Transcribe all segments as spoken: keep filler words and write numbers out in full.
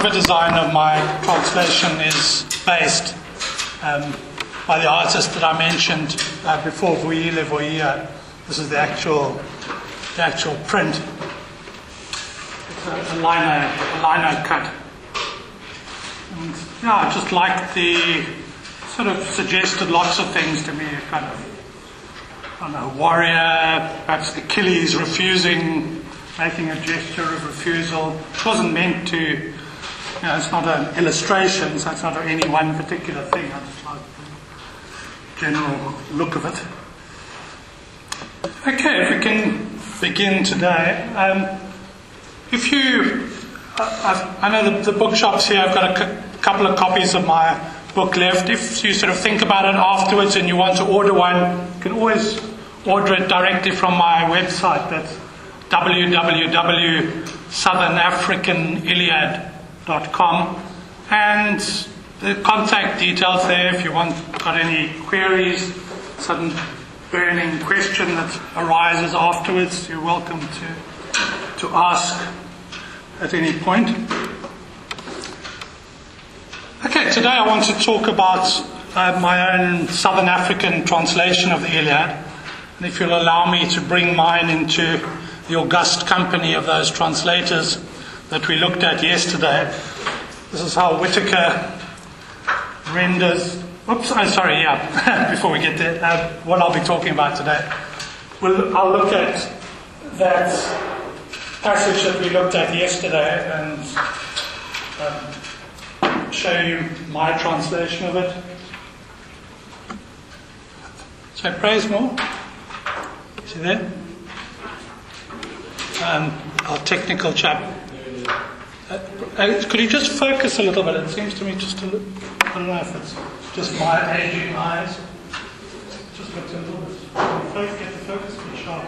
cover design of my translation is based um, by the artist that I mentioned uh, before, Vuyile Vuia. This is the actual, the actual print. It's a, a lino, a lino cut. And, yeah, I just like the sort of suggested lots of things to me. A kind of, I don't know, warrior, perhaps Achilles refusing, making a gesture of refusal. It wasn't meant to, you know, it's not an illustration, so it's not any one particular thing. I just like the general look of it. Okay, if we can begin today. Um, if you, I, I know the, the bookshops here, I've got a c- couple of copies of my book left. If you sort of think about it afterwards and you want to order one, you can always order it directly from my website. That's w w w dot southern african iliad dot com, and the contact details there if you want, got any queries, sudden burning question that arises afterwards, you're welcome to to ask at any point. Okay, today I want to talk about uh, my own Southern African translation of the Iliad, and if you'll allow me to bring mine into the august company of those translators that we looked at yesterday. This is how Whitaker renders. Oops, I'm sorry, yeah, before we get there, uh, what I'll be talking about today. We'll, I'll look at that passage that we looked at yesterday and um, show you my translation of it. So, praise more. See there? Um, our technical chap. Uh, uh, could you just focus a little bit? It seems to me just a little, I don't know if it's just my aging eyes. Just looks a little bit. Focus, get the focus to be sharp.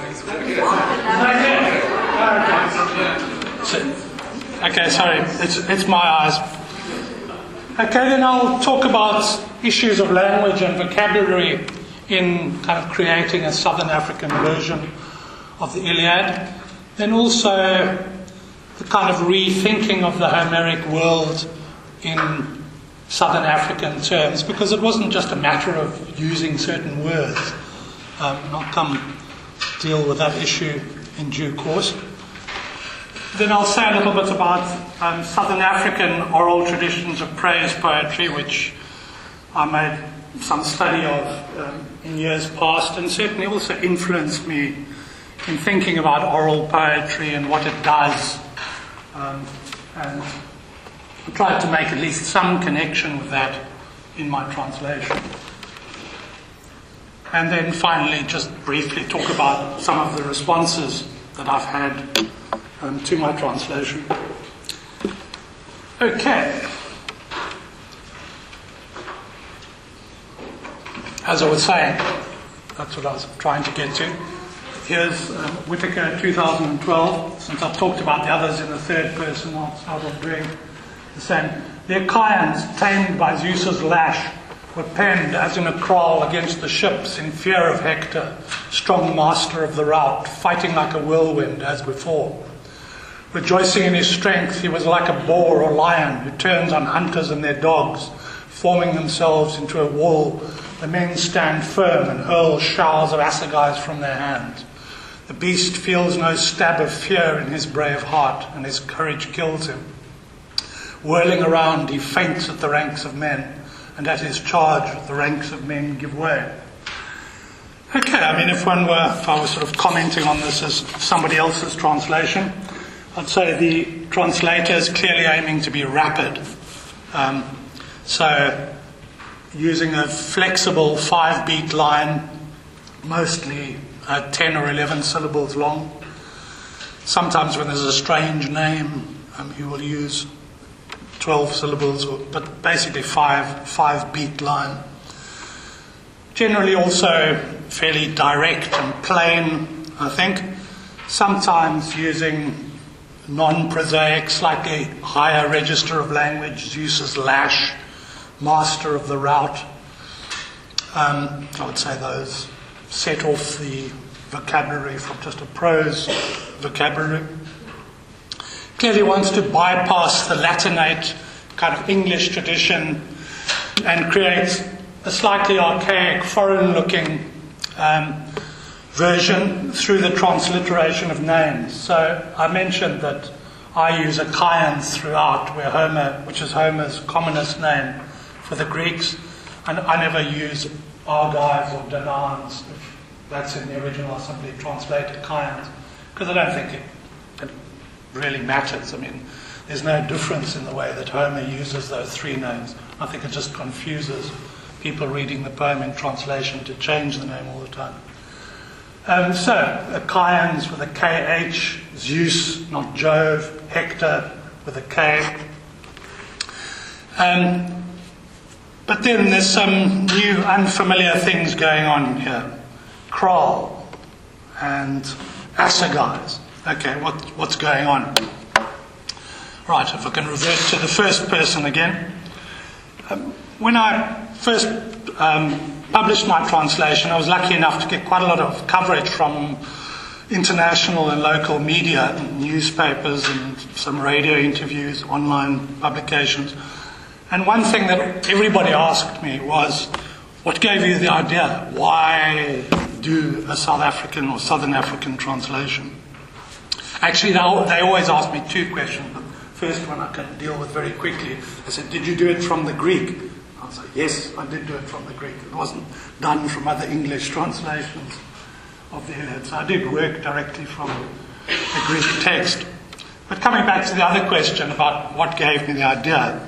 Okay. So, okay, sorry, it's it's my eyes. Okay, then I'll talk about issues of language and vocabulary in kind of creating a Southern African version of the Iliad. Then also the kind of rethinking of the Homeric world in Southern African terms, because it wasn't just a matter of using certain words. Um, I'll come deal with that issue in due course. Then I'll say a little bit about um, Southern African oral traditions of praise poetry, which I made some study of um, in years past, and certainly also influenced me in thinking about oral poetry and what it does. Um, and I tried to make at least some connection with that in my translation. And then finally, just briefly talk about some of the responses that I've had um, to my translation. Okay. As I was saying, that's what I was trying to get to. Here's um, Whitaker two thousand twelve. Since I've talked about the others in the third person, I'll start off doing the same. The Achaeans, tamed by Zeus's lash, were penned as in a kraal against the ships in fear of Hector, strong master of the rout, fighting like a whirlwind as before. Rejoicing in his strength, he was like a boar or lion who turns on hunters and their dogs, forming themselves into a wall. The men stand firm and hurl showers of assegais from their hands. The beast feels no stab of fear in his brave heart, and his courage kills him. Whirling around, he faints at the ranks of men, and at his charge the ranks of men give way. Okay, I mean, if one were, if I was sort of commenting on this as somebody else's translation, I'd say the translator is clearly aiming to be rapid. Um, so, using a flexible five-beat line, mostly uh, ten or eleven syllables long. Sometimes when there's a strange name, um, he will use twelve syllables, or, but basically five, five-beat line. Generally also fairly direct and plain, I think. Sometimes using non-prosaic, slightly higher register of language, Zeus's lash, master of the rout. Um, I would say those set off the vocabulary from just a prose vocabulary. clearly wants to bypass the Latinate kind of English tradition and create a slightly archaic, foreign-looking um, version through the transliteration of names. So I mentioned that I use Achaeans throughout, where Homer, which is Homer's commonest name for the Greeks, and I never use Argives or Danaans. If that's in the original, I simply translate Achaeans, because I don't think it, it really matters. I mean, there's no difference in the way that Homer uses those three names. I think it just confuses people reading the poem in translation to change the name all the time. Um, so, Achaeans with a K H, Zeus, not Jove, Hector with a K. Um, but then there's some new unfamiliar things going on here. Kral and assegais. Okay, what, what's going on? Right, if I can revert to the first person again. Um, when I first um, published my translation, I was lucky enough to get quite a lot of coverage from international and local media, newspapers and some radio interviews, online publications. And one thing that everybody asked me was, what gave you the idea? Why do a South African or Southern African translation? Actually, they always ask me two questions. The first one I can deal with very quickly. I said, did you do it from the Greek? I said, yes, I did do it from the Greek. It wasn't done from other English translations of the Iliad. So I did work directly from the Greek text. But coming back to the other question about what gave me the idea,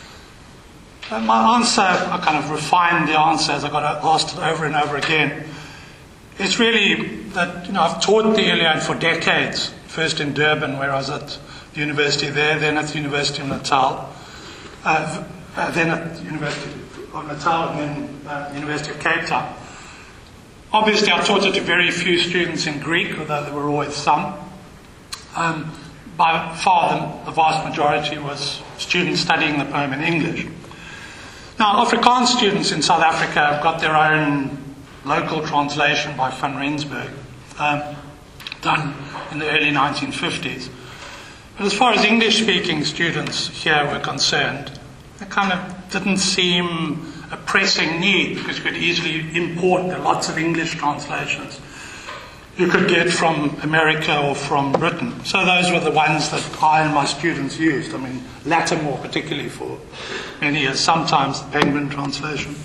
uh, my answer, I kind of refined the answer as I got asked it over and over again. It's really that, you know, I've taught the Iliad for decades, first in Durban, where I was at the university there, then at the University of Natal, uh, uh, then at the University of Natal, and then uh, the University of Cape Town. Obviously, I taught it to very few students in Greek, although there were always some. Um, by far, the, the vast majority was students studying the poem in English. Now, Afrikaans students in South Africa have got their own local translation by Van Rensburg, um, done in the early nineteen fifties. But as far as English-speaking students here were concerned, it kind of didn't seem a pressing need, because you could easily import the lots of English translations you could get from America or from Britain. So those were the ones that I and my students used. I mean, Lattimore particularly for many years, sometimes the Penguin translation.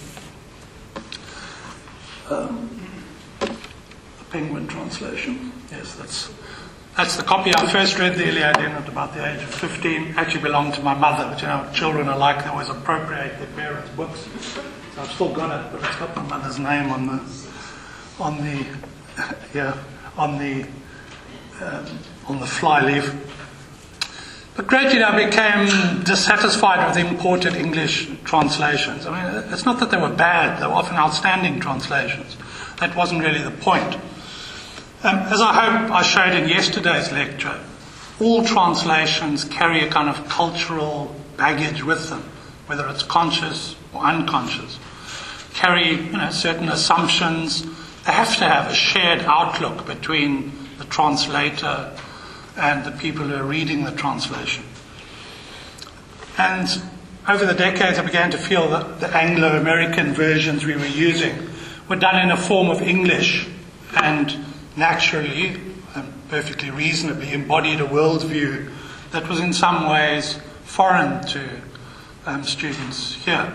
Um, the Penguin translation, yes, that's that's the copy I first read the Iliad in at about the age of fifteen. Actually belonged to my mother, but you know, children are like, they always appropriate their parents' books. So I've still got it, but it's got my mother's name on the on the yeah on the um, on the flyleaf. But gradually I became dissatisfied with imported English translations. I mean, it's not that they were bad, they were often outstanding translations. That wasn't really the point. Um, as I hope I showed in yesterday's lecture, all translations carry a kind of cultural baggage with them, whether it's conscious or unconscious. Carry, you know, certain assumptions. They have to have a shared outlook between the translator and the people who are reading the translation. And over the decades I began to feel that the Anglo-American versions we were using were done in a form of English and naturally and perfectly reasonably embodied a worldview that was in some ways foreign to um, students here.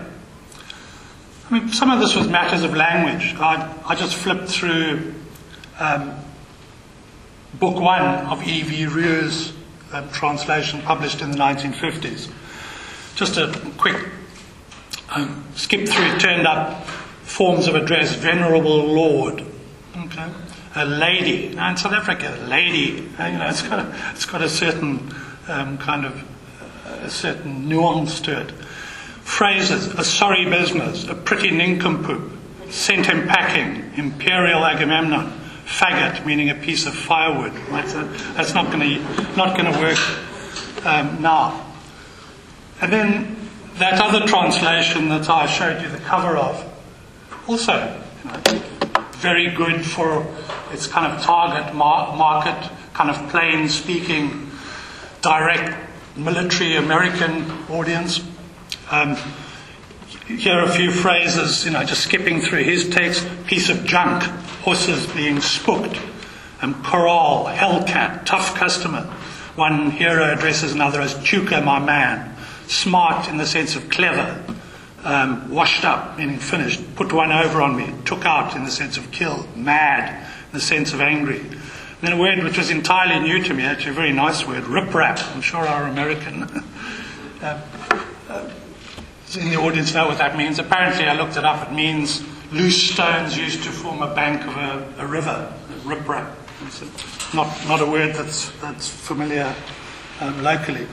I mean, some of this was matters of language. I, I just flipped through um, book one of E V Rue's um, translation published in the nineteen fifties. Just a quick um, skip through. It turned up forms of address: Venerable Lord, okay, a lady. Now in South Africa, a lady, uh, you know, it's got a, it's got a certain um, kind of uh, a certain nuance to it. Phrases: a sorry business, a pretty nincompoop, sent him packing, Imperial Agamemnon, faggot, meaning a piece of firewood. Right? So that's not going to not going to work um, now. And then that other translation that I showed you the cover of, also, you know, very good for its kind of target mar- market, kind of plain speaking direct military American audience. Um, here are a few phrases, you know, just skipping through his text. Piece of junk, horses being spooked, um, corral, hellcat, tough customer. One hero addresses another as Chuka, my man. Smart in the sense of clever. Um, washed up, meaning finished. Put one over on me. Took out in the sense of killed. Mad in the sense of angry. And then a word which was entirely new to me, actually a very nice word, rip-rap. I'm sure our American uh, uh, in the audience know what that means. Apparently, I looked it up. It means loose stones used to form a bank of a, a river. Rip-rap. It's a, not not a word that's that's familiar um, locally.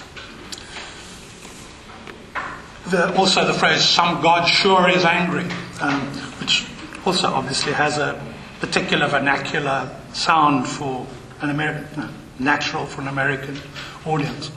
The, also, the phrase "some god sure is angry," um, which also obviously has a particular vernacular sound for an American, no, natural for an American audience.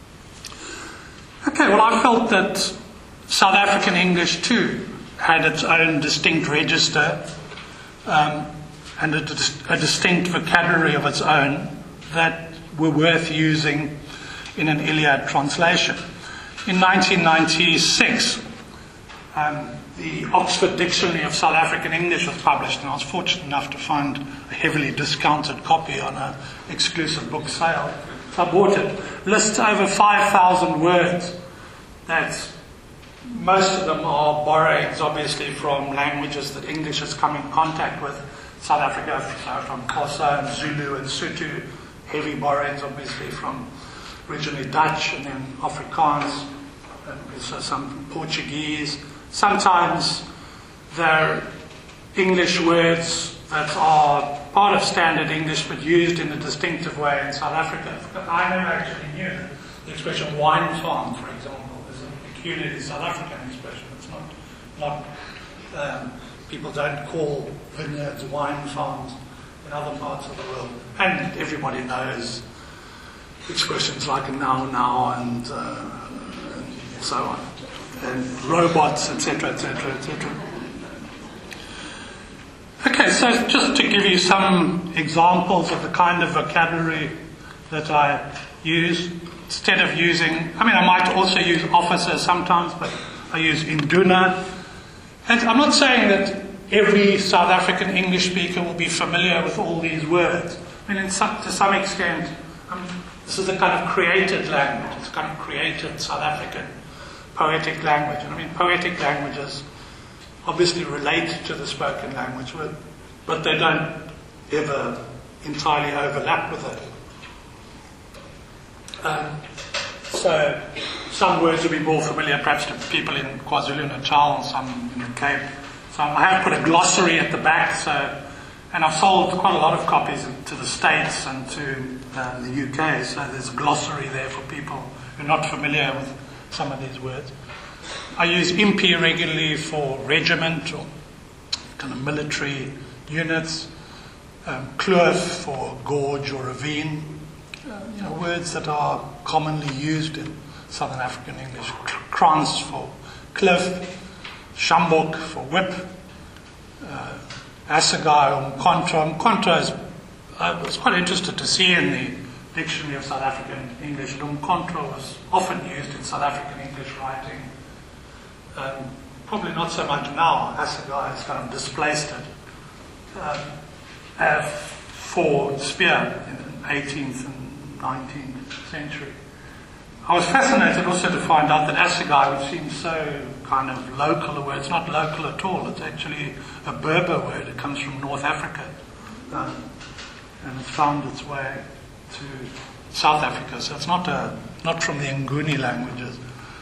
Okay, well, I felt that South African English too had its own distinct register um, and a, a distinct vocabulary of its own that were worth using in an Iliad translation. In nineteen ninety-six, um, the Oxford Dictionary of South African English was published, and I was fortunate enough to find a heavily discounted copy on an exclusive book sale. So I bought it. Lists over five thousand words that most of them are borrowings, obviously, from languages that English has come in contact with. South Africa, so from Xhosa and Zulu and Sotho, heavy borrowings, obviously, from originally Dutch and then Afrikaans, and also some Portuguese. Sometimes they're English words that are part of standard English but used in a distinctive way in South Africa. I never actually knew the expression wine farm, for example, is a peculiarly South African expression. It's not, not um, people don't call vineyards wine farms in other parts of the world. And everybody knows expressions like now, now, and, uh, and so on, and robots, et cetera, et cetera, et cetera. Okay, so just to give you some examples of the kind of vocabulary that I use, instead of using, I mean, I might also use officer sometimes, but I use induna. And I'm not saying that every South African English speaker will be familiar with all these words. I mean, in some, to some extent, um, this is a kind of created language. It's a kind of created South African poetic language. And I mean, poetic languages obviously relate to the spoken language, but, but they don't ever entirely overlap with it. Um, so some words will be more familiar perhaps to people in KwaZulu-Natal, some in the Cape. So I have put a glossary at the back, so, and I've sold quite a lot of copies to the States and to uh, the U K, so there's a glossary there for people who are not familiar with some of these words. I use impi regularly for regiment or kind of military units, um, kloof for gorge or ravine, uh, you know, words that are commonly used in Southern African English. Krans for cliff, shambok for whip, uh, assegai or mkontra. Mkontra is, I was quite interested to see in the Dictionary of South African English. Mkontra was often used in South African English writing. Um, probably not so much now. Assegai has kind of displaced it. Um, uh, for spear in the eighteenth and nineteenth century. I was fascinated also to find out that assegai, which seems so kind of local a word, it's not local at all. It's actually a Berber word. It comes from North Africa. Um, and it's found its way to South Africa. So it's not, a, not from the Nguni languages.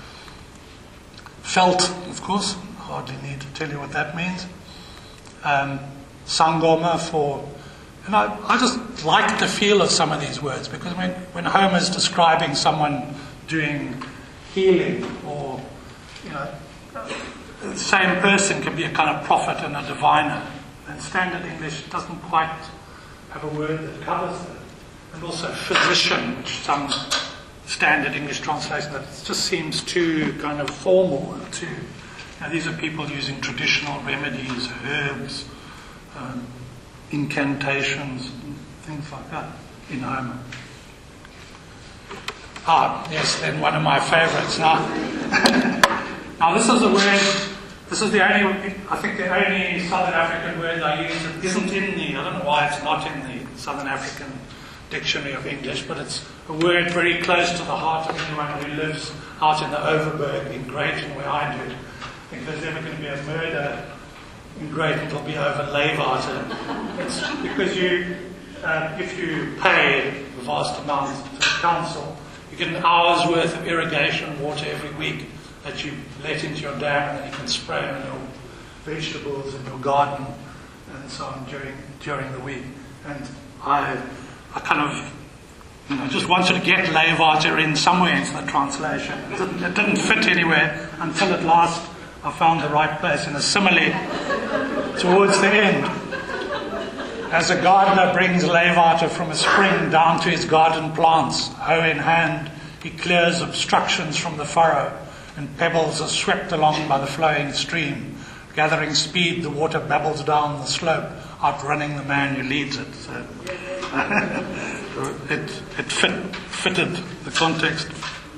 Felt, of course, hardly need to tell you what that means. Um, Sangoma for, and I, I just like the feel of some of these words, because when, when Homer's describing someone doing healing, or, you know, the same person can be a kind of prophet and a diviner. And standard English doesn't quite have a word that covers that. And also physician, which some standard English translation, that just seems too kind of formal and too, you know, these are people using traditional remedies, herbs, um, incantations, and things like that in Homer. Ah, yes, then one of my favourites now. Now this is a word, this is the only, I think the only Southern African word I use that isn't in the, I don't know why it's not in the Southern African Dictionary of English, but it's a word very close to the heart of anyone who lives out in the Overberg in Greyton, where I do. If there's ever going to be a murder in Greyton, it'll be over Leeuwarter. It's because you, uh, if you pay vast amounts to the council, you get an hour's worth of irrigation water every week that you let into your dam, and then you can spray on your vegetables in your garden and so on during during the week. And I, I kind of, you know, just wanted to get Leeuwarter in somewhere into the translation. It didn't, it didn't fit anywhere until at last I found the right place in a simile towards the end. As a gardener brings Leeuwarter from a spring down to his garden plants, hoe in hand, he clears obstructions from the furrow, and pebbles are swept along by the flowing stream. Gathering speed, the water babbles down the slope, outrunning the man who leads it. So, it it fit, fitted the context.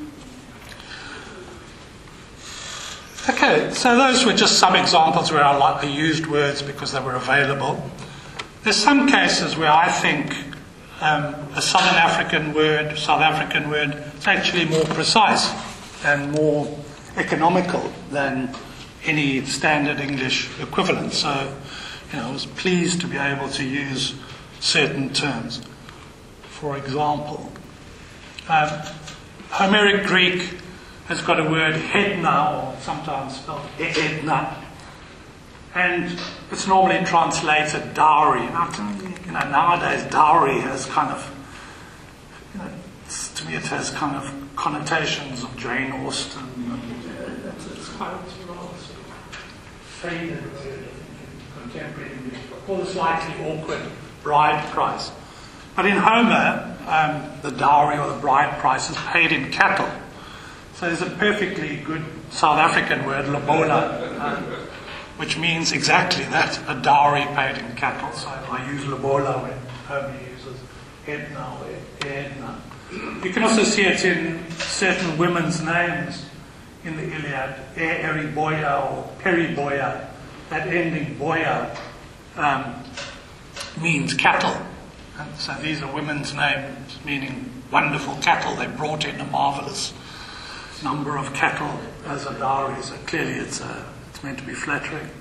Okay, so those were just some examples where I, like, I used words because they were available. There's some cases where I think um, a Southern African word, South African word, is actually more precise and more economical than any standard English equivalent. So, you know, I was pleased to be able to use certain terms. For example, um, Homeric Greek has got a word hedna, or sometimes spelled edna, and it's normally translated dowry. Now, you know, nowadays dowry has kind of, you know, to me it has kind of connotations of Jane Austen. And it's, it's quite it's a rather sort of faded word, I think, in contemporary English, or the slightly awkward bride price. But in Homer, um, the dowry or the bride price is paid in cattle. So there's a perfectly good South African word, lobola, uh, which means exactly that, a dowry paid in cattle. So I use lobola when Homer uses edna or edna. You can also see it in certain women's names in the Iliad, Eriboya or Periboya. That ending boya um, means cattle. And so these are women's names meaning wonderful cattle. They brought in a marvelous number of cattle as a dowry, so clearly it's, a, it's meant to be flattering.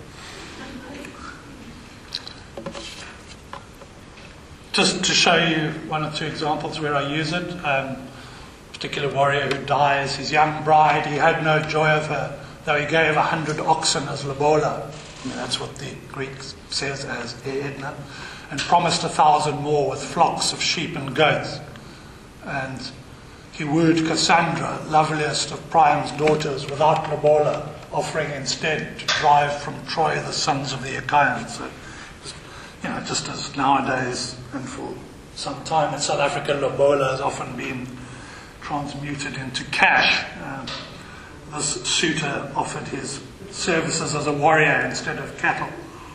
Just to show you one or two examples where I use it, um, a particular warrior who dies, his young bride, he had no joy of her, though he gave a hundred oxen as lobola. I mean, that's what the Greek says as edna, and promised a thousand more with flocks of sheep and goats. And he wooed Cassandra, loveliest of Priam's daughters, without lobola, offering instead to drive from Troy the sons of the Achaeans. So, you know, just as nowadays, and for some time in South Africa, lobola has often been transmuted into cash. Um, this suitor offered his services as a warrior instead of cattle.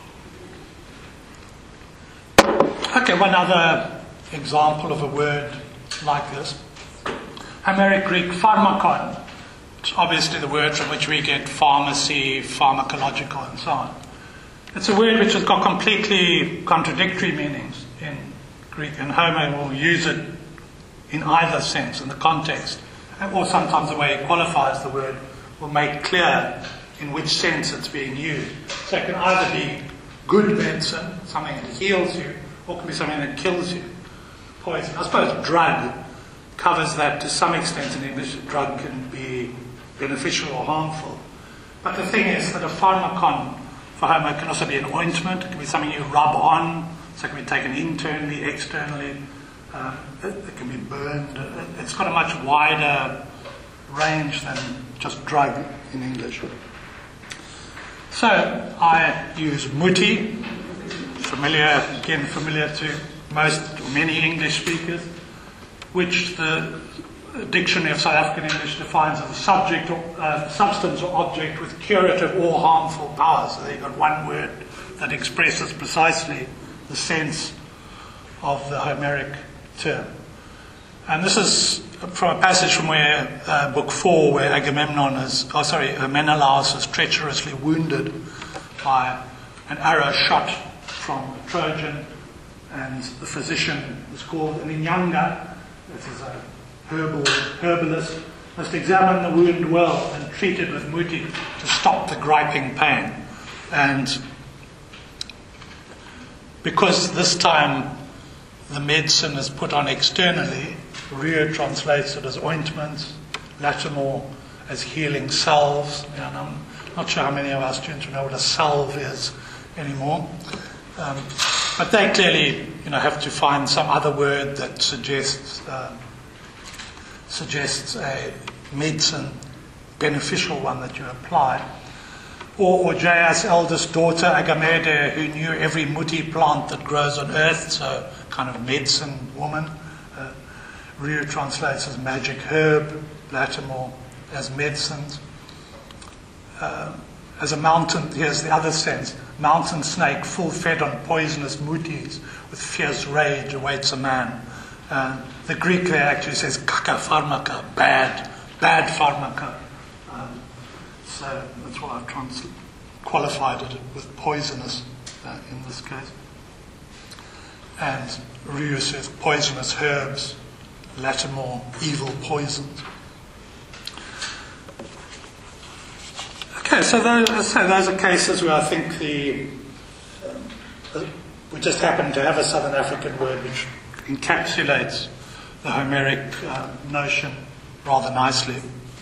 Okay, one other example of a word like this. Homeric Greek pharmakon, which is obviously the word from which we get pharmacy, pharmacological, and so on. It's a word which has got completely contradictory meanings in Greek, and Homer will use it in either sense, in the context, or sometimes the way he qualifies the word will make clear in which sense it's being used. So it can either be good medicine, something that heals you, or it can be something that kills you, poison. I suppose drug covers that to some extent in English. A drug can be beneficial or harmful. But the thing is that a pharmakon for Homer can also be an ointment. It can be something you rub on, so it can be taken internally, externally. Uh, it, it can be burned. It, it's got a much wider range than just drug in English. So I use muti, familiar, again familiar to most or many English speakers, which the Dictionary of South African English defines as a subject or uh, substance or object with curative or harmful powers. So they've got one word that expresses precisely the sense of the Homeric term. And this is from a passage from where uh, book four, where Agamemnon is, oh sorry, Menelaus is treacherously wounded by an arrow shot from a Trojan, and the physician is called an Inyanga, this is a herbal herbalist, must examine the wound well and treat it with muti to stop the griping pain. And because this time the medicine is put on externally, Rieu translates it as ointments, Lattimore as healing salves. And I'm not sure how many of our students know what a salve is anymore. Um, but they clearly, you know, have to find some other word that suggests uh, suggests a medicine, beneficial one that you apply. Or, or Jaya's eldest daughter, Agamede, who knew every muti plant that grows on earth, so kind of medicine woman. Uh, Rieu translates as magic herb, Lattimore as medicines. Uh, as a mountain, here's the other sense, mountain snake full fed on poisonous mutis with fierce rage awaits a man. Uh, the Greek there actually says kaka pharmaka, bad, bad pharmaka. Um, so that's why I've trans- qualified it with poisonous uh, in this case. And Rieu says poisonous herbs, Lattimore, evil poisons. Okay, so those, so those are cases where I think the um, we just happen to have a Southern African word which encapsulates the Homeric uh, notion rather nicely.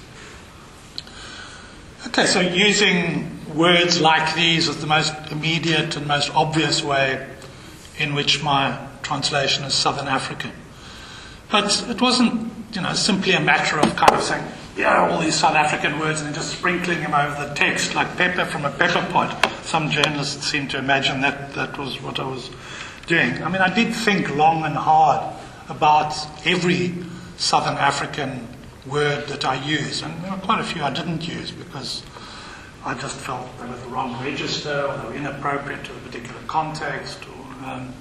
Okay, so using words like these is the most immediate and most obvious way in which my translation is Southern African. But it wasn't, you know, simply a matter of kind of saying, yeah, all these South African words and then just sprinkling them over the text like pepper from a pepper pot. Some journalists seem to imagine that that was what I was doing. I mean, I did think long and hard about every Southern African word that I use, and there were quite a few I didn't use because I just felt they were the wrong register, or they were inappropriate to a particular context. Or, um,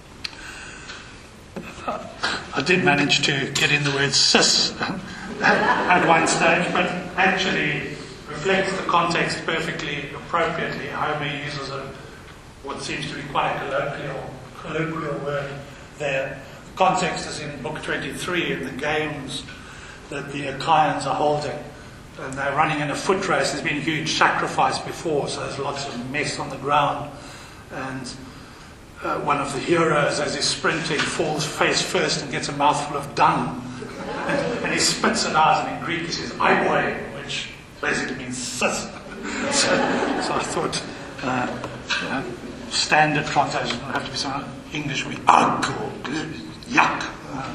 I did manage to get in the word cis at one stage, but actually reflects the context perfectly appropriately. Homer uses a, what seems to be quite a colloquial, colloquial word there. The context is in book twenty-three, in the games that the Achaeans are holding. And they're running in a foot race. There's been a huge sacrifice before, so there's lots of mess on the ground. And uh, one of the heroes, as he's sprinting, falls face first and gets a mouthful of dung. And, and he spits it out, and in Greek he says, "Aiboy," which basically means sis. so, so I thought, uh, you know, standard translation would have to be some English would be ugh or yuck. Uh,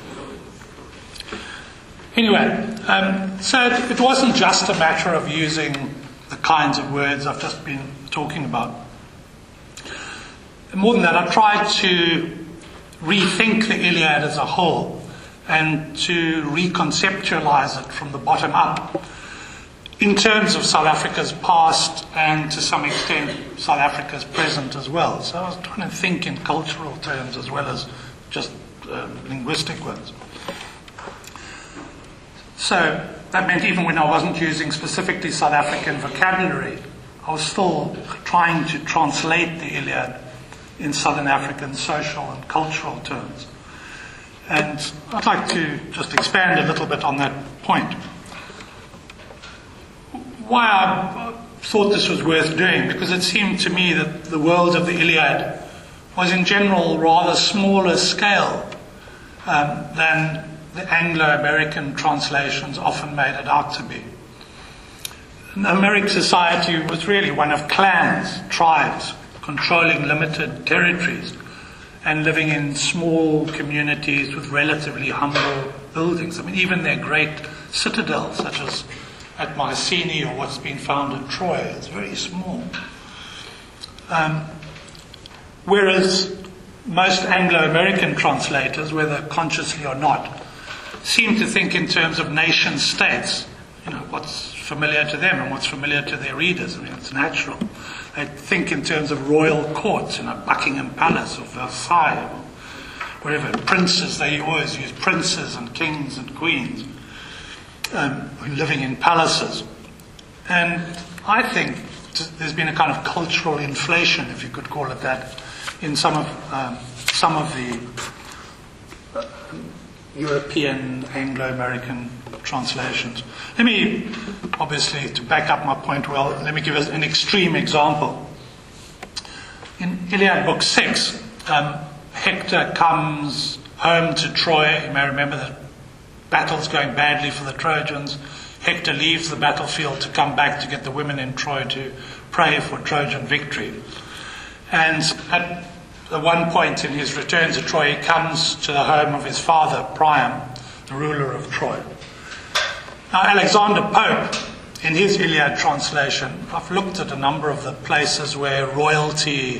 Anyway, um, so it, it wasn't just a matter of using the kinds of words I've just been talking about. More than that, I tried to rethink the Iliad as a whole and to reconceptualize it from the bottom up in terms of South Africa's past and to some extent South Africa's present as well. So I was trying to think in cultural terms as well as just uh, linguistic ones. So that meant even when I wasn't using specifically South African vocabulary, I was still trying to translate the Iliad in Southern African social and cultural terms. And I'd like to just expand a little bit on that point. Why I thought this was worth doing, because it seemed to me that the world of the Iliad was in general rather smaller scale um, than the Anglo-American translations often made it out to be. The Homeric society was really one of clans, tribes, controlling limited territories and living in small communities with relatively humble buildings. I mean, even their great citadels, such as at Mycenae or what's been found at Troy, is very small. Um, whereas most Anglo-American translators, whether consciously or not, seem to think in terms of nation states, you know, what's familiar to them and what's familiar to their readers. I mean, it's natural. They think in terms of royal courts, you know, Buckingham Palace or Versailles whatever, princes, they always use princes and kings and queens um, living in palaces. And I think there's been a kind of cultural inflation, if you could call it that, in some of um, some of the uh, European, Anglo-American translations. Let me, obviously, to back up my point well, let me give us an extreme example. In Iliad Book six, um, Hector comes home to Troy. You may remember that battle's going badly for the Trojans. Hector leaves the battlefield to come back to get the women in Troy to pray for Trojan victory. And at one point in his return to Troy, he comes to the home of his father, Priam, the ruler of Troy. Now, Alexander Pope, in his Iliad translation, I've looked at a number of the places where royalty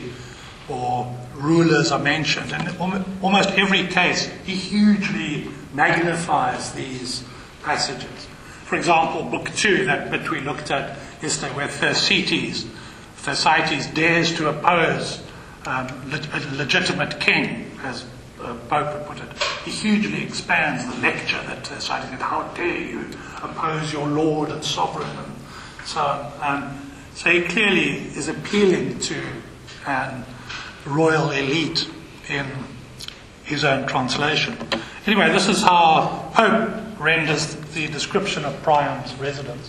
or rulers are mentioned, and in almost every case, he hugely magnifies these passages. For example, Book two, that bit we looked at yesterday, where Thersites, Thersites dares to oppose um, a legitimate king, as uh, Pope would put it. He hugely expands the lecture that Thersites did. How dare you oppose your lord and sovereign, and so on. Um, so he clearly is appealing to an royal elite in his own translation. Anyway, this is how Pope renders the description of Priam's residence.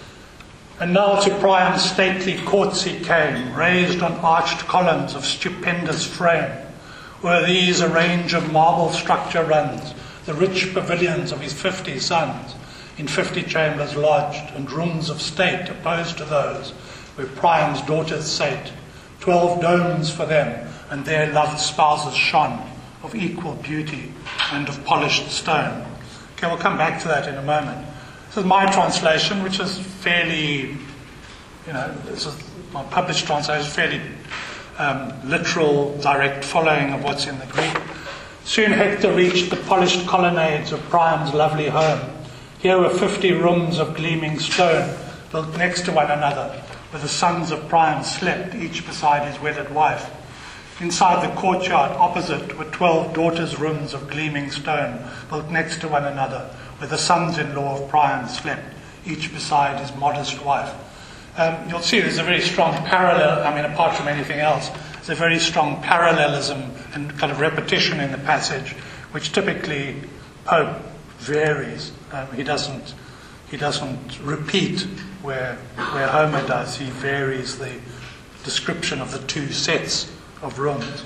And now to Priam's stately courts he came, raised on arched columns of stupendous frame. Where these a range of marble structure runs, the rich pavilions of his fifty sons, in fifty chambers lodged, and rooms of state opposed to those where Priam's daughters sate. Twelve domes for them, and their loved spouses shone, of equal beauty and of polished stone. Okay, we'll come back to that in a moment. This is my translation, which is fairly, you know, this is my published translation, is fairly um, literal, direct following of what's in the Greek. Soon Hector reached the polished colonnades of Priam's lovely home. Here were fifty rooms of gleaming stone, built next to one another, where the sons of Priam slept, each beside his wedded wife. Inside the courtyard opposite were twelve daughters' rooms of gleaming stone, built next to one another, where the sons-in-law of Priam slept, each beside his modest wife. Um, you'll see there's a very strong parallel, I mean, apart from anything else, there's a very strong parallelism and kind of repetition in the passage, which typically Pope varies. Um, he doesn't he doesn't repeat where, where Homer does. He varies the description of the two sets of rooms.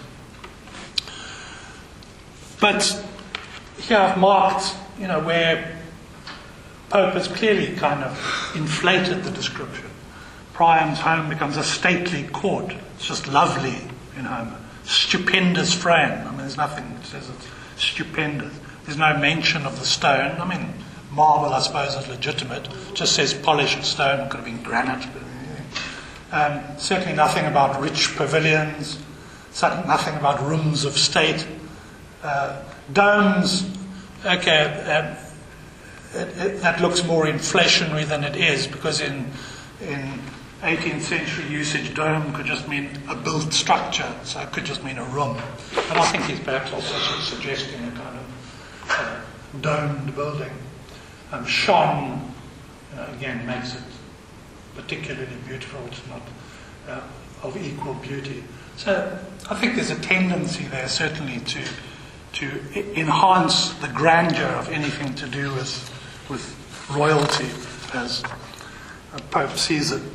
But here I've marked, you know, where Pope has clearly kind of inflated the description. Priam's home becomes a stately court. It's just lovely in Homer. Stupendous frame. I mean, there's nothing that says it's stupendous. There's no mention of the stone. I mean, marble, I suppose, is legitimate. It just says polished stone. It could have been granite. Um, certainly nothing about rich pavilions. Certainly nothing about rooms of state. Uh, domes, okay, um, it, it, that looks more inflationary than it is, because in in eighteenth century usage, dome could just mean a built structure, so it could just mean a room. And I think he's perhaps also suggesting a kind of uh, domed building. Um, shone, uh, again, makes it particularly beautiful. It's not uh, of equal beauty. So I think there's a tendency there, certainly, to to enhance the grandeur of anything to do with with royalty, as Pope sees it.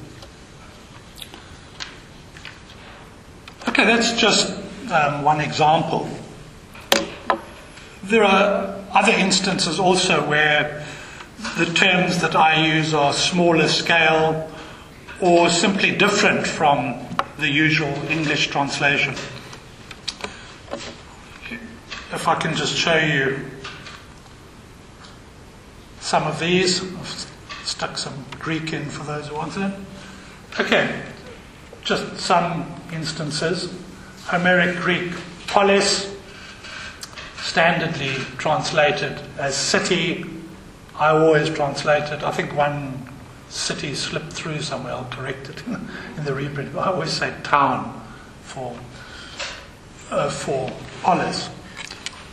Okay, that's just um, one example. There are other instances also where the terms that I use are smaller scale or simply different from the usual English translation. If I can just show you some of these. I've stuck some Greek in for those who want it. Okay, just some instances. Homeric Greek, polis, standardly translated as city. I always translate it. I think one city slipped through somewhere. I'll correct it in the reprint. I always say town for uh, for polis.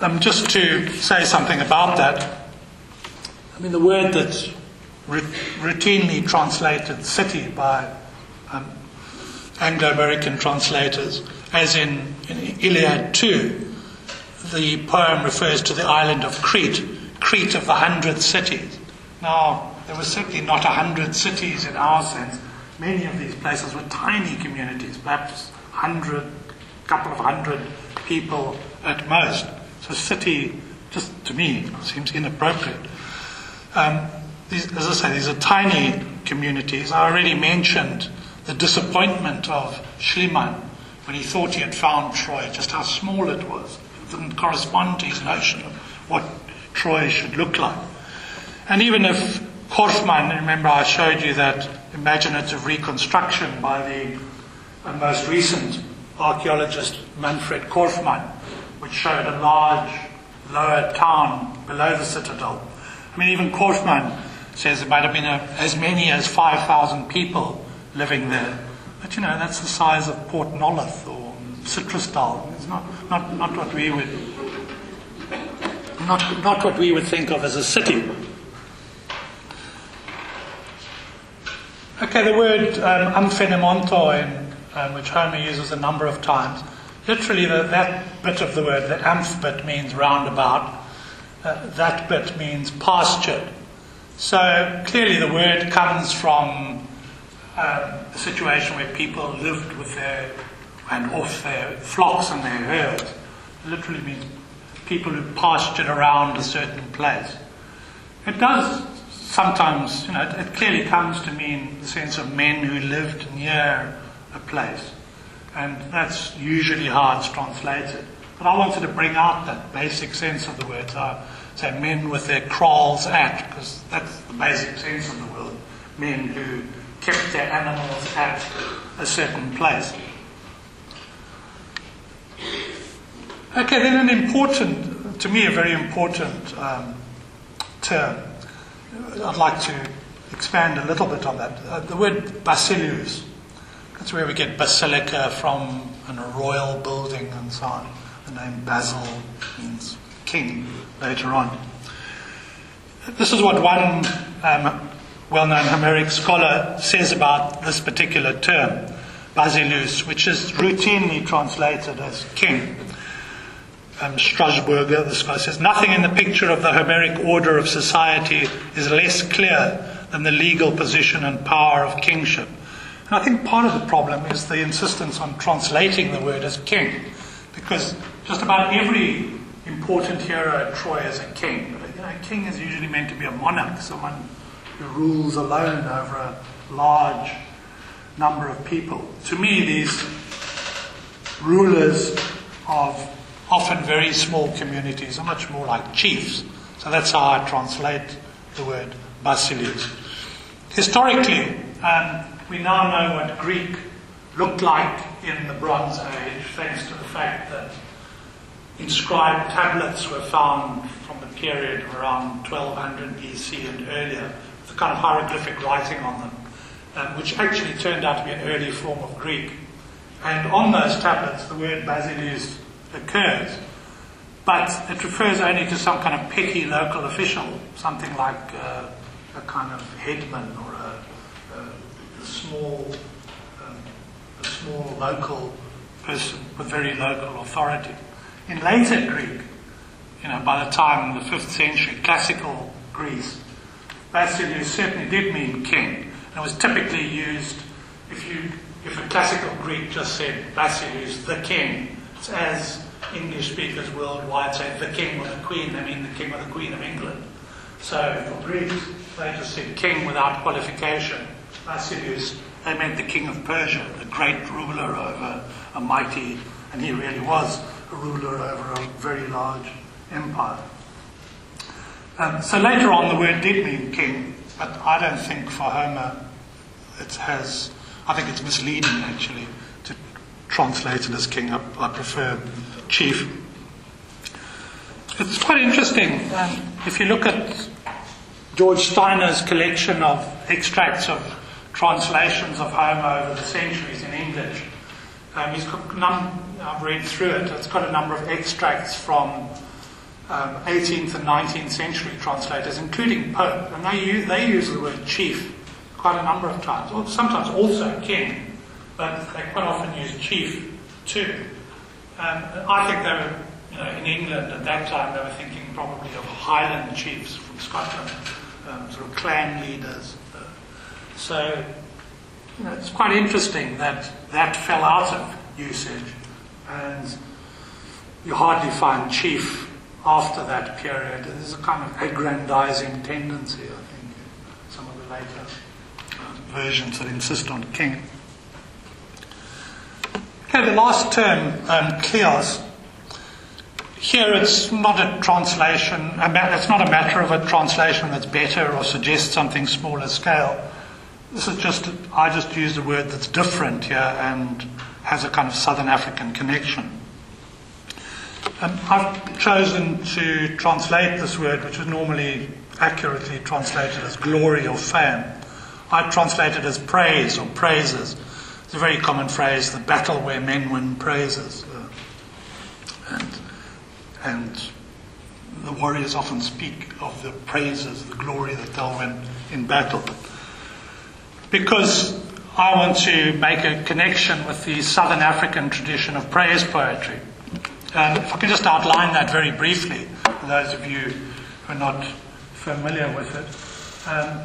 um, just to say something about that, I mean, the word that's r- routinely translated city by um, Anglo-American translators, as in, in Iliad two, the poem refers to the island of Crete, Crete of the hundred cities. Now, there were certainly not a hundred cities in our sense. Many of these places were tiny communities, perhaps hundred, couple of hundred people at most. So city, just to me, seems inappropriate. Um, these, as I say, these are tiny communities. I already mentioned the disappointment of Schliemann when he thought he had found Troy, just how small it was. It didn't correspond to his notion of what Troy should look like. And even if Korfmann, remember I showed you that imaginative reconstruction by the uh, most recent archaeologist Manfred Korfmann, which showed a large lower town below the citadel. I mean, even Korfmann says there might have been a, as many as five thousand people living there. But, you know, that's the size of Port Nolloth or Citrusdal. It's not, not, not what we would not, not what we would think of as a city. Okay, the word um, amphenemonto, in, um, which Homer uses a number of times, literally the, that bit of the word, the amph bit means roundabout, uh, that bit means pastured. So clearly the word comes from um, a situation where people lived with their, and off their flocks and their herds. It literally means people who pastured around a certain place. It does sometimes, you know, it, it clearly comes to mean the sense of men who lived near a place. And that's usually how it's translated. But I wanted to bring out that basic sense of the word. So I say men with their kraals at, because that's the basic sense of the word. Men who kept their animals at a certain place. Okay, then an important, to me a very important um, term. I'd like to expand a little bit on that. Uh, the word basileus. That's where we get basilica from, and a royal building and so on. The name Basil means king later on. This is what one um, well-known Homeric scholar says about this particular term, basileus, which is routinely translated as king. Um, Strasburger, the scholar, says, nothing in the picture of the Homeric order of society is less clear than the legal position and power of kingship. And I think part of the problem is the insistence on translating the word as king, because just about every important hero at Troy is a king. But, you know, a king is usually meant to be a monarch, someone who rules alone over a large number of people. To me, these rulers of often very small communities are much more like chiefs. So that's how I translate the word basileus. Historically, um, we now know what Greek looked like in the Bronze Age, thanks to the fact that inscribed tablets were found from the period of around twelve hundred B C and earlier, with a kind of hieroglyphic writing on them, um, which actually turned out to be an early form of Greek. And on those tablets, the word basileus occurs, but it refers only to some kind of petty local official, something like uh, a kind of headman or a, a, a small, um, a small local person with very local authority. In later Greek, you know, by the time of the fifth century, classical Greece, basileus certainly did mean king, and it was typically used if you if a classical Greek just said basileus, the king. It's as English speakers worldwide say the king or the queen, they mean the king or the queen of England. So for Greeks, they just said king without qualification. Basileus, they meant the king of Persia, the great ruler over a mighty, and he really was a ruler over a very large empire. Um, so later on the word did mean king, but I don't think for Homer it has, I think it's misleading actually to translate it as king. I, I prefer chief. It's quite interesting. Um, if you look at George Steiner's collection of extracts of translations of Homer over the centuries in English, um, he's got num- I've read through it. It's got a number of extracts from um, eighteenth and nineteenth century translators, including Pope, and they use, they use the word chief quite a number of times, or sometimes also king, but they quite often use chief too. Um, I think they were, you know, in England at that time, they were thinking probably of Highland chiefs from Scotland, um, sort of clan leaders. Uh, so, you know, it's quite interesting that that fell out of usage, and you hardly find chief after that period. There's a kind of aggrandizing tendency, I think, in some of the later uh, versions that insist on king. Okay, the last term, um, kleos. Here it's not a translation, a ma- it's not a matter of a translation that's better or suggests something smaller scale. This is just, I just used a word that's different here and has a kind of Southern African connection. Um, I've chosen to translate this word, which is normally accurately translated as glory or fame. I translate it as praise or praises. It's a very common phrase, the battle where men win praises. Uh, and, and the warriors often speak of the praises, the glory that they'll win in battle. Because I want to make a connection with the Southern African tradition of praise poetry. And if I can just outline that very briefly, for those of you who are not familiar with it. Um,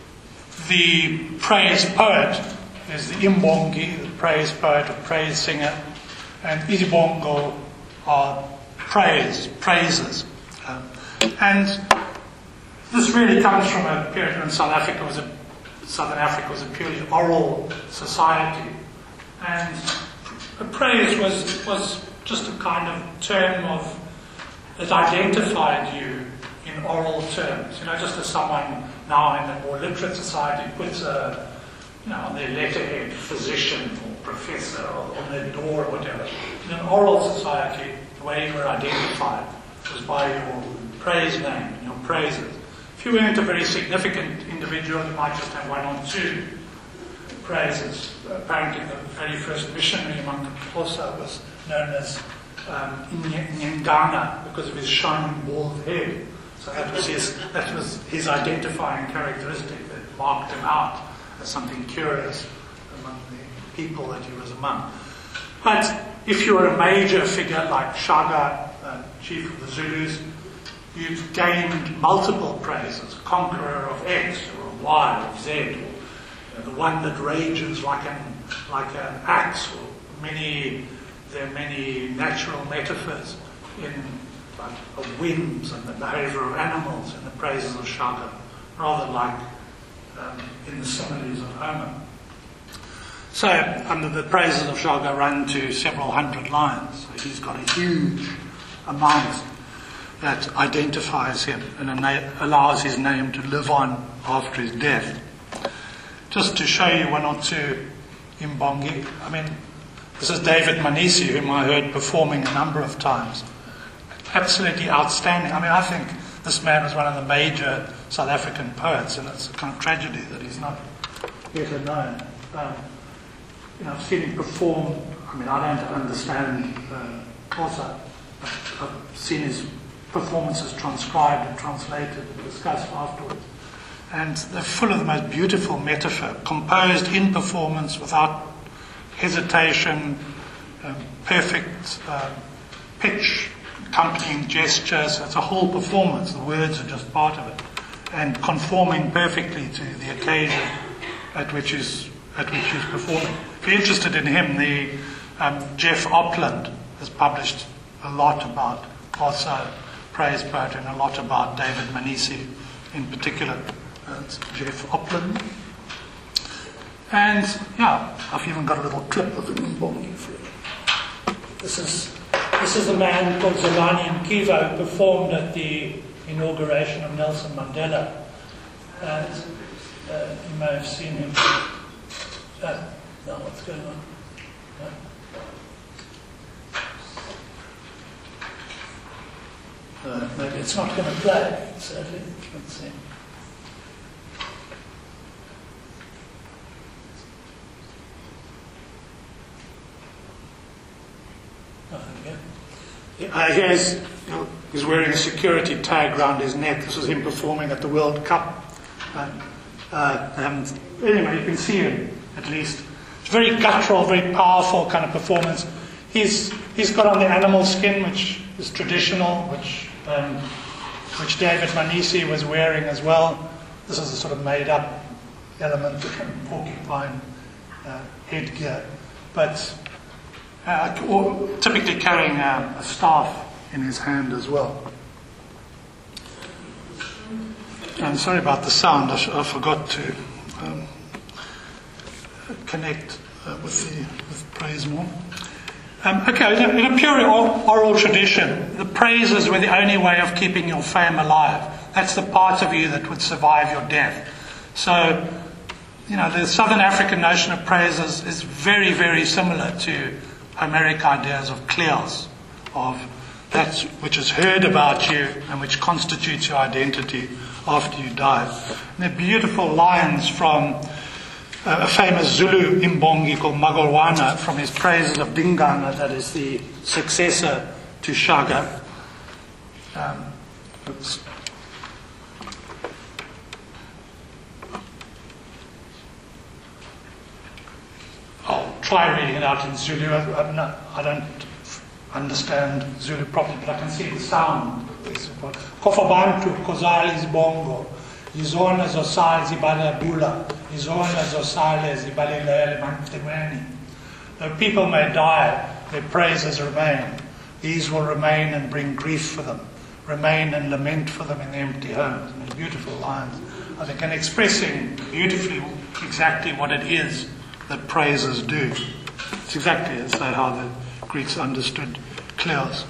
the praise poet is the Imbongi, the praise poet or praise singer, and Izibongo are praise, praises. Um, and this really comes from a period when South Africa was a, Southern Africa was a purely oral society. And a praise was, was just a kind of term of that identified you in oral terms. You know, just as someone now in a more literate society puts a, you know, on their letterhead, physician or professor, or on their door or whatever. In an oral society, the way you were identified was by your praise name and your praises. If you weren't a very significant individual, you might just have one or two praises. Apparently the very first missionary among the Xhosa was known as um, Nyengana because of his shining bald head. So that was his, that was his identifying characteristic that marked him out as something curious among the people that he was among. But if you were a major figure like Shaka, uh, chief of the Zulus, you've gained multiple praises, conqueror of X or Y or Z, or you know, the one that rages like an like an axe, or many. There are many natural metaphors in like, of winds and the behaviour of animals in the praises of Shaka, rather like um, in the similes of Homer. So, under the praises of Shaka run to several hundred lines. So he's got a huge amount that identifies him and allows his name to live on after his death. Just to show you one or two Imbongi, I mean, this is David Manisi, whom I heard performing a number of times. Absolutely outstanding. I mean, I think this man was one of the major South African poets, and it's a kind of tragedy that he's not better known. Um, you know, I've seen him perform. I mean, I don't understand uh, Xhosa. I've seen his performances transcribed and translated and discussed afterwards. And they're full of the most beautiful metaphor, composed in performance without hesitation, um, perfect um, pitch, accompanying gestures. It's a whole performance. The words are just part of it, and conforming perfectly to the occasion at which is at which he's performing. If you're interested in him, the um, Jeff Opland has published a lot about also praise poetry and a lot about David Manisi in particular. Uh, it's Jeff Opland. And yeah, I've even got a little clip of him for you. This is this is a man called Zolani Mkiva who performed at the inauguration of Nelson Mandela. And uh, you may have seen him. Uh, no, what's going on? No? Uh, maybe it's not going to play, certainly. Let's see. Oh, there we go. Uh, here's, He's wearing a security tag around his neck. This was him performing at the World Cup. Uh, uh, and anyway, you can see him at least. It's very guttural, very powerful kind of performance. He's he's got on the animal skin, which is traditional, which um, which David Manisi was wearing as well. This is a sort of made-up element, the kind of porcupine uh, headgear, but uh, or typically carrying a, a staff in his hand as well. I'm sorry about the sound. I, sh- I forgot to um, connect uh, with the with praise more. Um, okay, in a pure oral tradition, the praises were the only way of keeping your fame alive. That's the part of you that would survive your death. So, you know, the Southern African notion of praises is very, very similar to Homeric ideas of kleos, of that which is heard about you and which constitutes your identity after you die. And they're beautiful lines from uh, a famous Zulu imbongi called Magolwana from his praises of Dingana, that is the successor to Shaka. Um, oops. I'll try reading it out in Zulu. I, I'm not, I don't understand Zulu properly, but I can see the sound. Kofabantu kozali zibongo, izona zosal zibala bula, izona zosale zibalilele mantemeni. Though people may die, their praises remain. These will remain and bring grief for them, remain and lament for them in the empty homes. And they're beautiful lines, I think, and expressing beautifully exactly what it is that praises do. It's exactly as though how the Greeks understood kleos.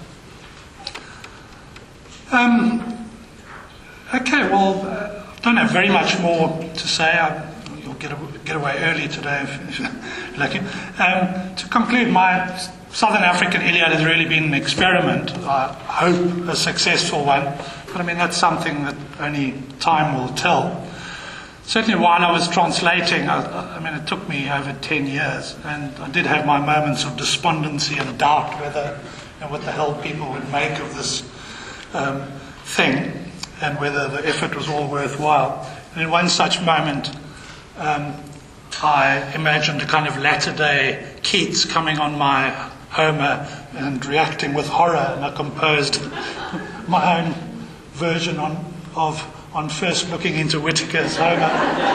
Um, okay, well, uh, I don't have very much more to say. I, you'll get, a, get away early today if, if you're lucky. Um, to conclude, my Southern African Iliad has really been an experiment. I hope a successful one. But I mean, that's something that only time will tell. Certainly while I was translating, I, I mean, it took me over ten years, and I did have my moments of despondency and doubt whether, you know, what the hell people would make of this um, thing, and whether the effort was all worthwhile. And in one such moment, um, I imagined a kind of latter-day Keats coming on my Homer and reacting with horror, and I composed my own version on of on first looking into Whitaker's Homer.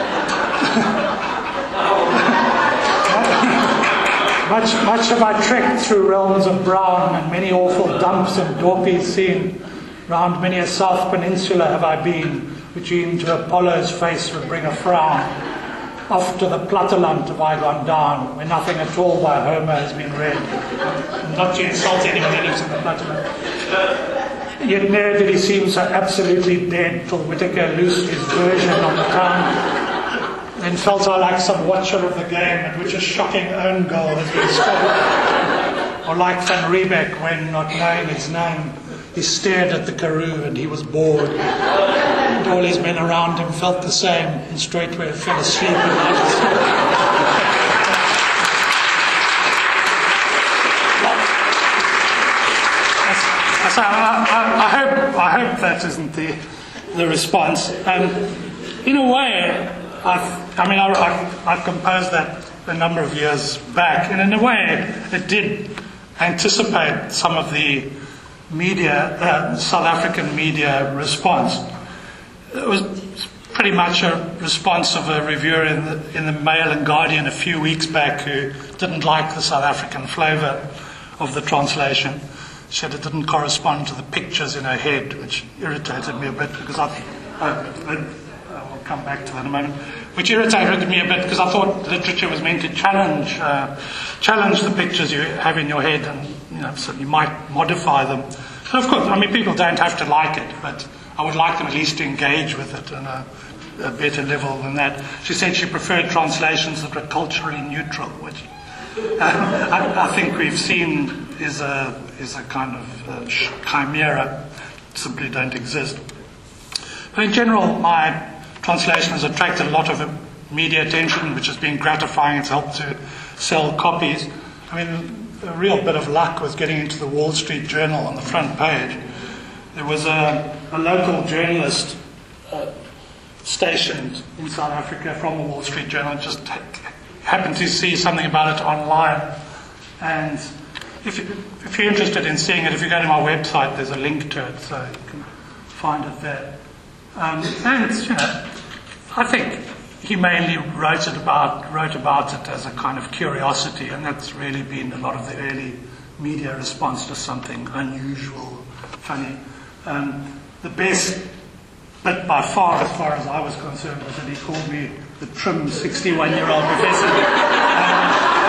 much, much have I trekked through realms of brown, and many awful dumps and dorpies seen. Round many a south peninsula have I been, which e'en to Apollo's face would bring a frown. Off to the Platteland have I gone down, where nothing at all by Homer has been read. Not to insult anyone who lives in the Platteland. Yet ne'er did he seem so absolutely dead till Whitaker loosed his version on the town. Then felt I like some watcher of the game at which a shocking own goal has been scored. Or like Van Riebeck when, not knowing his name, he stared at the Karoo and he was bored. And all his men around him felt the same and straightway fell asleep and So I, I, I hope I hope that isn't the the response. Um, in a way, I've, I mean, I, I've, I've composed that a number of years back, and in a way, it did anticipate some of the media, uh, South African media response. It was pretty much a response of a reviewer in the, in the Mail and Guardian a few weeks back who didn't like the South African flavour of the translation. She said it didn't correspond to the pictures in her head, which irritated me a bit because I, I, I, I will come back to that in a moment, which irritated me a bit because I thought literature was meant to challenge uh, challenge the pictures you have in your head, and you know, so you might modify them. So of course, I mean, people don't have to like it, but I would like them at least to engage with it on a, a better level than that. She said she preferred translations that were culturally neutral, which uh, I, I think we've seen is a is a kind of uh, chimera, simply don't exist. But in general, my translation has attracted a lot of media attention, which has been gratifying. It's helped to sell copies. I mean, a real bit of luck was getting into the Wall Street Journal on the front page. there was a, a local journalist uh, stationed in South Africa from the Wall Street Journal, just ha- happened to see something about it online. And if, you, if you're interested in seeing it, if you go to my website, there's a link to it, so you can find it there. Um, and, you know, I think he mainly wrote it about wrote about it as a kind of curiosity, and that's really been a lot of the early media response to something unusual, funny. Um, the best bit by far, as far as I was concerned, was that he called me the trim sixty-one-year-old professor. Um,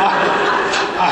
I,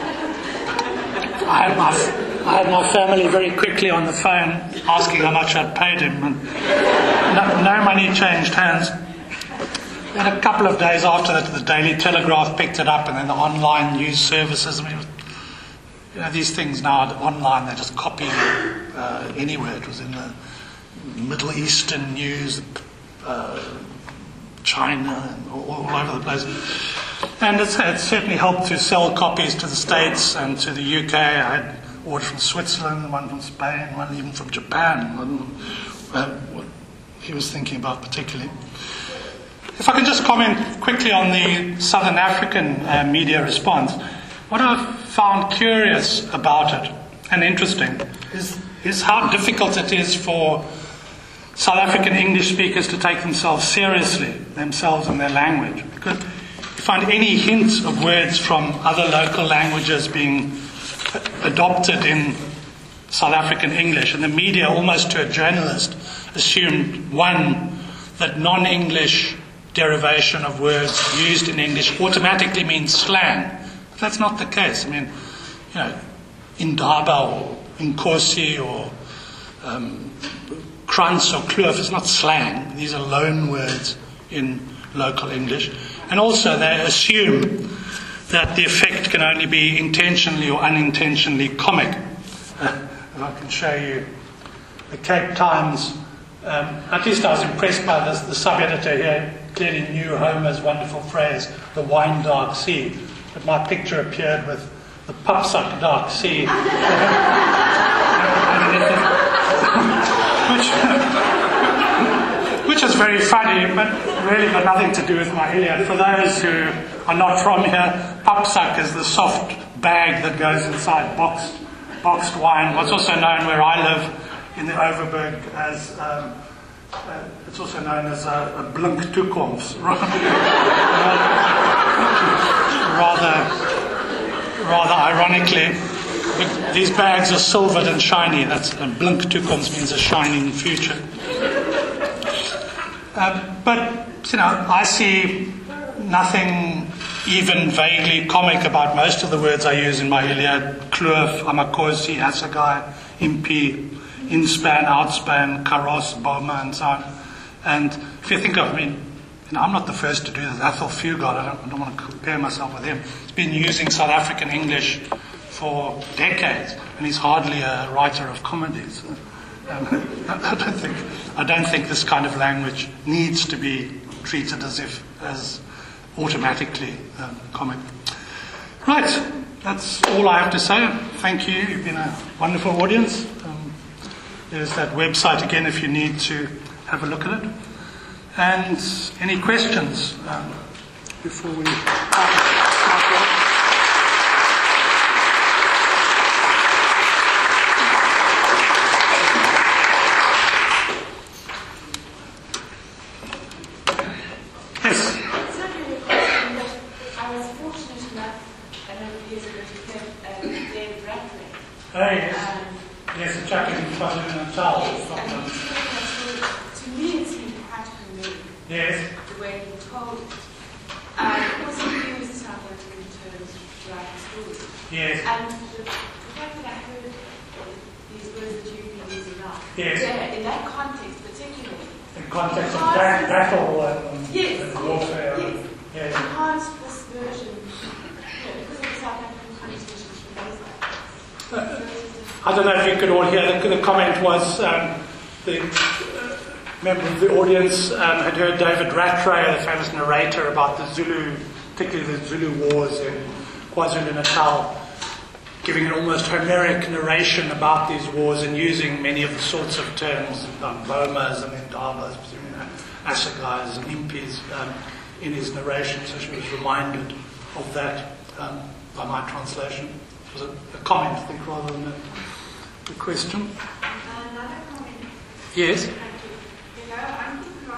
I, I, had my, I had my family very quickly on the phone asking how much I'd paid him, and no, no money changed hands. And a couple of days after that, the Daily Telegraph picked it up, and then the online news services. I mean, it was, you know, these things now online, they just copy uh, anywhere. It was in the Middle Eastern news, uh, China, and all, all over the place. And it's, it's certainly helped to sell copies to the States and to the U K. I had orders from Switzerland, one from Spain, one even from Japan. One, uh, what he was thinking about particularly. If I can just comment quickly on the Southern African uh, media response. What I've found curious about it and interesting is, is how difficult it is for South African English speakers to take themselves seriously, themselves and their language. Because you find any hint of words from other local languages being adopted in South African English, and the media, almost to a journalist, assumed, one, that non-English derivation of words used in English automatically means slang. But that's not the case. I mean, you know, Indaba or Inkosi or um, Krantz or Kloof is not slang. These are loan words in local English. And also they assume that the effect can only be intentionally or unintentionally comic. Uh, if I can show you the Cape Times, um, at least I was impressed by this, the sub-editor here clearly knew Homer's wonderful phrase, the wine dark sea. But my picture appeared with the pupsuck dark sea. which, which is very funny, but really got nothing to do with my Iliad. For those who are not from here, pupsuck is the soft bag that goes inside boxed, boxed wine. What's also known where I live in the Overberg as... Um, Uh, it's also known as a, a blink toekoms. rather, rather ironically, these bags are silvered and shiny. That's a blink toekoms means a shining future. Uh, but you know, I see nothing even vaguely comic about most of the words I use in my Iliad: Kloof, Amakosi, Assegai, Impi, Inspan, Outspan, Karos, Boma, and so on. And if you think of, I mean, you know, I'm not the first to do this. Athol Fugard, I don't, I don't want to compare myself with him. He's been using South African English for decades, and he's hardly a writer of comedies. Um, I don't think I don't think this kind of language needs to be treated as if as automatically um, comic. Right, that's all I have to say. Thank you. You've been a wonderful audience. Um, There's that website again if you need to have a look at it. And any questions um, before we start? Yes. It's not really a question, but I was fortunate enough a number of years ago to hear um, David Rattray. Oh, yes. Yes, the chap in KwaZulu-Natal. To me, it seemed quite unique. Yes. The way he told it. And of course, he used South African terms throughout his stories. Yes. And the, the fact that I heard these words that you've been using now, Yes. yeah, in that context particularly, In context of that battle and yes, and warfare. yes, Yes. enhanced this version, you know, because of the South African connotations from those days. I don't know if you could all hear, the, the comment was um, the uh, member of the audience um, had heard David Rattray, the famous narrator about the Zulu, particularly the Zulu wars in KwaZulu-Natal, giving an almost Homeric narration about these wars and using many of the sorts of terms like bomas and indabas, you know, assegais and impis um, in his narration. So she was reminded of that um, by my translation. It was a, a comment, I think, rather than a, a question. Another comment. Yes. Thank you. You know, I'm thinking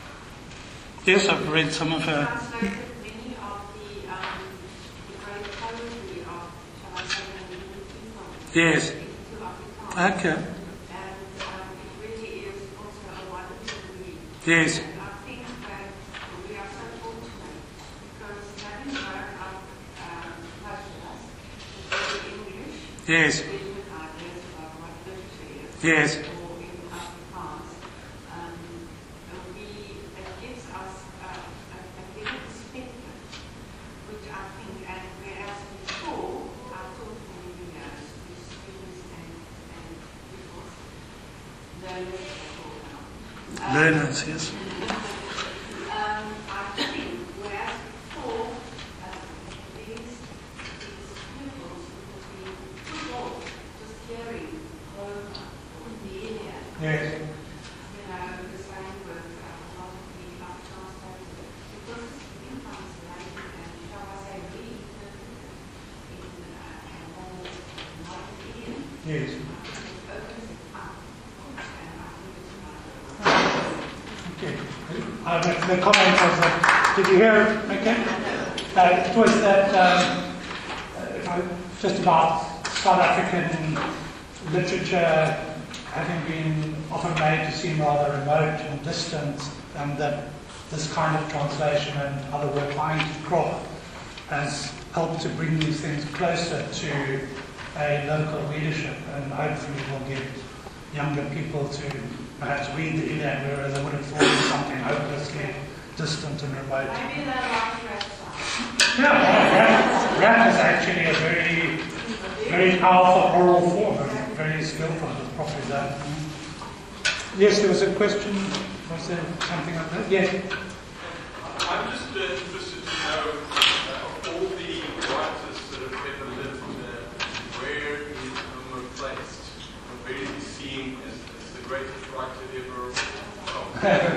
of Yes, I've read some of her. translated many of the, um, the great poetry of, shall I say, the people Yes. into Afrikaans. Okay. And um, it really is also a wonderful read. Yes. And I think that we are so fortunate because having grown up, um, most of us, with English, Yes. with ideas about what literature is, Yes. or in Afrikaans, um, we, it gives us uh, a, a bigger perspective, which I think, and whereas before, I taught for many years to students and, and people, learners, or now. Um, Learners, yes. um, I think, whereas before, um, these, these pupils would be put off just hearing Homer or the Iliad, Yes. you know, the same with uh, a lot of the other translators, because it's been translated and, shall I say, reinterpreted in uh, a more modern idiom. Yes. It opens it up, and I think it's another. Okay. Uh, the, the comment was that, did you hear it? Okay. Uh, it was that, um, uh, just about South African literature having been often made to seem rather remote and distant, and that this kind of translation and other work by Krop has helped to bring these things closer to a local readership, and hopefully will get younger people to perhaps read the Iliad, whereas they would have thought it was something hopelessly distant and remote. Maybe they're like rap songs. Yeah, rap, rap is actually a very, very powerful oral form, and very skillful, it's properly done. Yes, there was a question. Was there something like that? Yes. I'm just uh, interested to know uh, of all the writers that have ever lived, uh, where is Homer placed? Where is he seen as, as the greatest writer ever? Oh.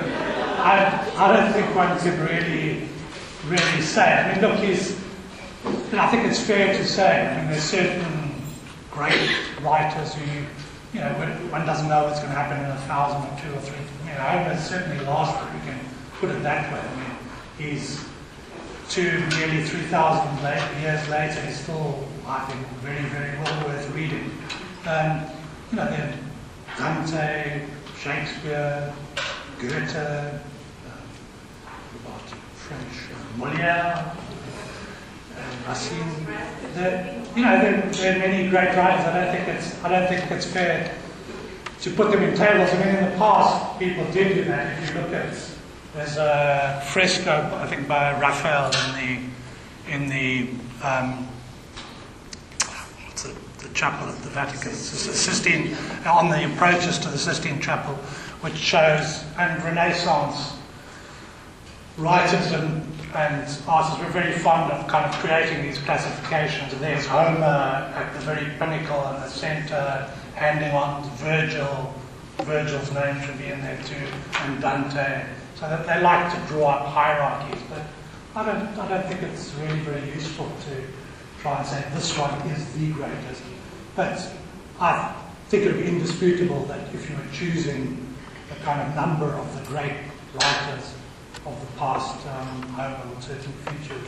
I, I don't think one could really, really say. I mean, look, he's, I think it's fair to say, I mean, there's certain great writers who, you know, one doesn't know what's going to happen in a thousand or two or three. You know, Homer's certainly last, if we can put it that way. I mean, he's two, nearly three thousand years later, he's still, I think, very, very well worth reading. Um, you know, then Dante, Shakespeare, Goethe, uh, about French, uh, Molière, uh, Racine. There, you know, there, there are many great writers. I don't think it's, I don't think it's fair to put them in tables. I mean, in the past, people did do that. If you look at, there's a fresco, I think, by Raphael in the in the um, what's it, the chapel at the Vatican, it's the Sistine, on the approaches to the Sistine Chapel, which shows, and Renaissance writers and, and artists were very fond of kind of creating these classifications. And there's Homer at the very pinnacle and the centre, handing on to Virgil. Virgil's name should be in there too, and Dante. So that they like to draw up hierarchies, but I don't, I don't think it's really very useful to try and say this one is the greatest. But I think it would be indisputable that if you were choosing the kind of number of the great writers of the past, um, Homer would certainly feature.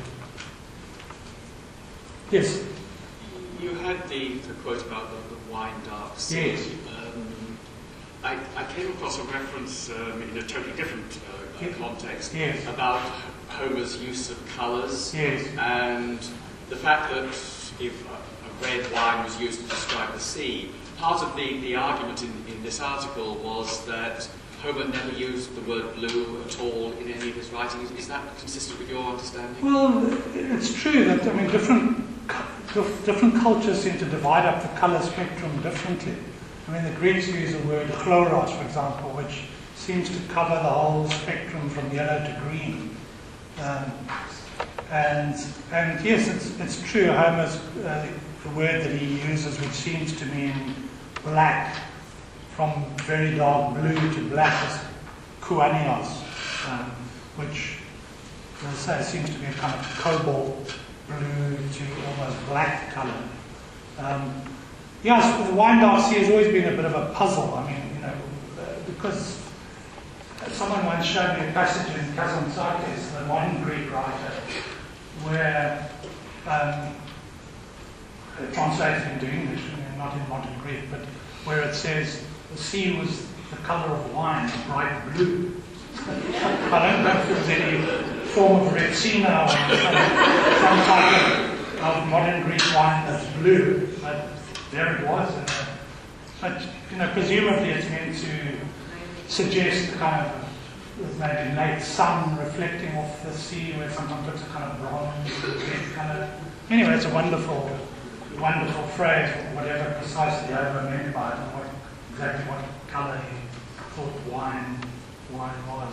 Yes? You had the, the quote about the, the wine dark sea. Yes. Um, I, I came across a reference um, in a totally different uh, Yes. context Yes. about Homer's use of colours Yes. and the fact that if a, a red wine was used to describe the sea, part of the, the argument in, in this article was that Homer never used the word blue at all in any of his writings. Is that consistent with your understanding? Well, it's true that, I mean, different dif- different cultures seem to divide up the colour spectrum differently. I mean, the Greeks use the word chloros, for example, which seems to cover the whole spectrum from yellow to green. Um, And, and yes, it's, it's true, Homer's, uh, the word that he uses, which seems to mean black, from very dark blue to black, is kuanios, um, which, as I say, seems to be a kind of cobalt blue to almost black colour. Um, yes, the Wyandotte Sea has always been a bit of a puzzle. I mean, you know, uh, because someone once showed me a passage in Kazantzakis, the modern Greek writer, where um, uh, translated into English, not in modern Greek, but where it says the sea was the colour of wine, bright blue. I don't know if there was any form of Retsina or some, some type of, of modern Greek wine that's blue, but there it was. And, uh, but, you know, presumably it's meant to suggest kind of maybe late sun reflecting off the sea, where sometimes looks a kind of bronze, red colour. Anyway, it's a wonderful, wonderful phrase, whatever precisely Homer meant by it, and what, exactly what colour he thought wine, wine was.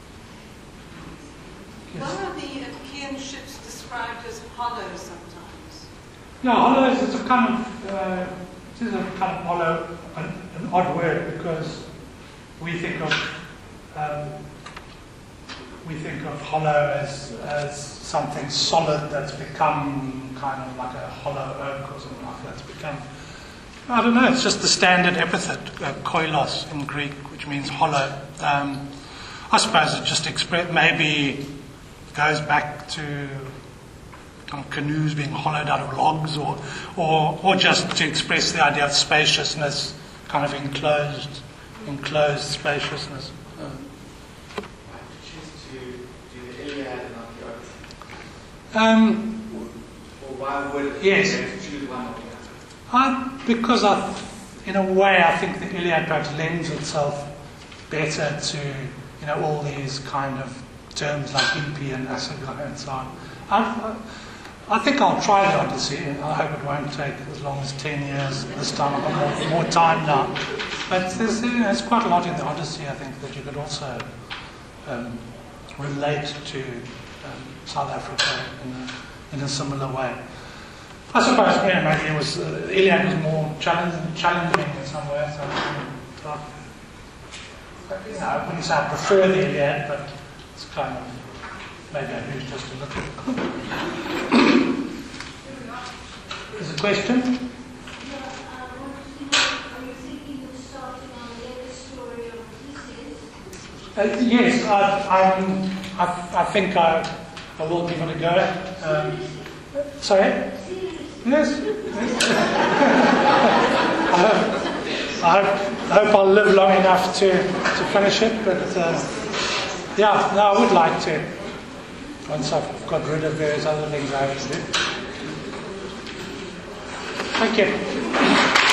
Yes. One of the Achaean ships described as hollow sometimes. No, hollow is a kind of, uh, it is a kind of hollow, an, an odd word, because we think of um, we think of hollow as as something solid that's become kind of like a hollow oak or something like that. It's become, I don't know, it's just the standard epithet, uh, koilos in Greek, which means hollow. Um, I suppose it just express maybe goes back to kind of canoes being hollowed out of logs, or, or or just to express the idea of spaciousness, kind of enclosed, enclosed spaciousness. Um, Why did you choose to do the Iliad and not the Odyssey? um, Or why would Yes. you choose one or the other? I, because I, in a way, I think the Iliad perhaps lends itself better to, you know, all these kind of terms like impi and asagai and so on. I, I think I'll try the Odyssey. I hope it won't take as long as ten years this time. I've got more, more time now. But there's, you know, there's quite a lot in the Odyssey, I think, that you could also um, relate to um, South Africa in a, in a similar way. I suppose, you know, maybe it was, uh, Iliad was more challenging, challenging in some ways. So, uh, you know, I wouldn't say I prefer the Iliad, but it's kind of, maybe I lose just a little. There's a question? Yeah, I want to know, are you thinking of starting on the other story of Odysseus? Uh, yes, I, I'm, I, I think I, I will give it a go. Um, sorry? Yes. yes. I, hope, I, hope, I hope I'll live long enough to, to finish it, but uh, yeah, no, I would like to, once I've got rid of various other things I have to do. Thank you.